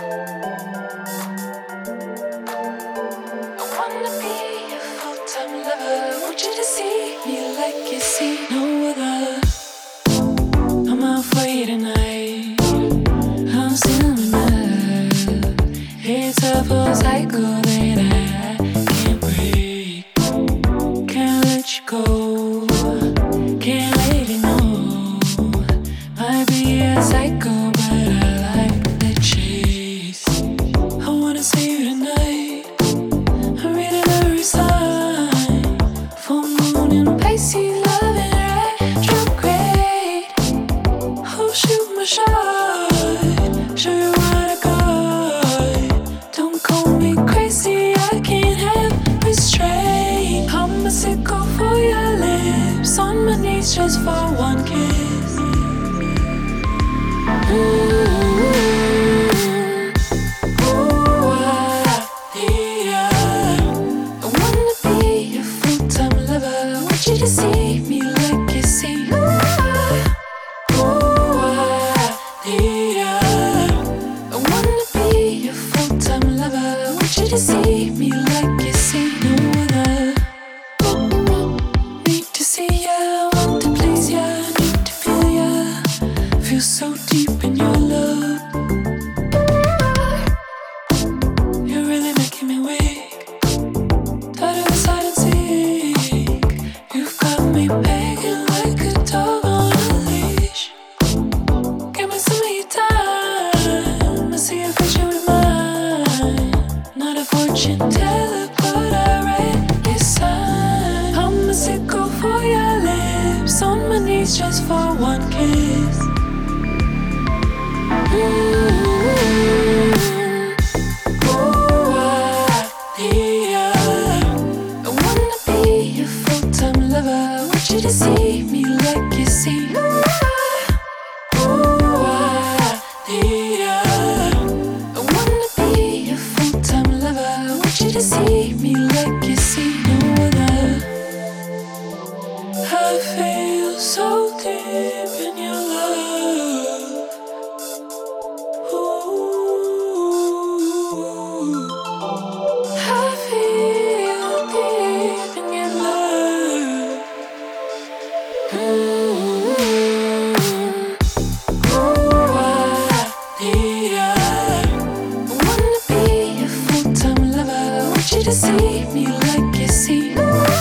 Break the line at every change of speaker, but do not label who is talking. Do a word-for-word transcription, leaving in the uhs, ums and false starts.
I wanna be a full-time lover. Want you to see me like you see no other. I'm out for you tonight. I'm still in love. It's a full cycle that I can't break. Can't let you go. Can't let you know. Might be a psycho, but I like the chase. I wanna see you tonight. I'm reading every sign. Full moon in Pisces, loving retrograde. Oh, shoot my shot. Show you what I got. Don't call me crazy, I can't have restraint. I'm a sicko for your lips. On my knees just for one kiss. Ooh, ooh, ah, yeah. I wanna be a full-time lover. Want you to see me like you see. Ooh, ooh, ah, yeah. I wanna be a full-time lover. Want you to see me like you see no other. Need to see ya, want to please ya, need to feel ya. Feel so deep in your love. You're really making me weak. Tired of the silence seek. You've got me begging like a dog on a leash. Give me some of your time. I see a vision with mine. Not a fortune teller, but I read your sign. I'm a sicko for your lips. On my knees just for one kiss. Ooh, ooh, ah, yeah. I wanna be a full-time lover. Want you to see me like you see. Ooh, ah, yeah. I wanna be a full-time lover. Want you to see me like you see no other. I feel so deep in your love. I feel deep in your love. Ooh, ooh, ah, yeah. I wanna be a full-time lover. Want you to see me like you see.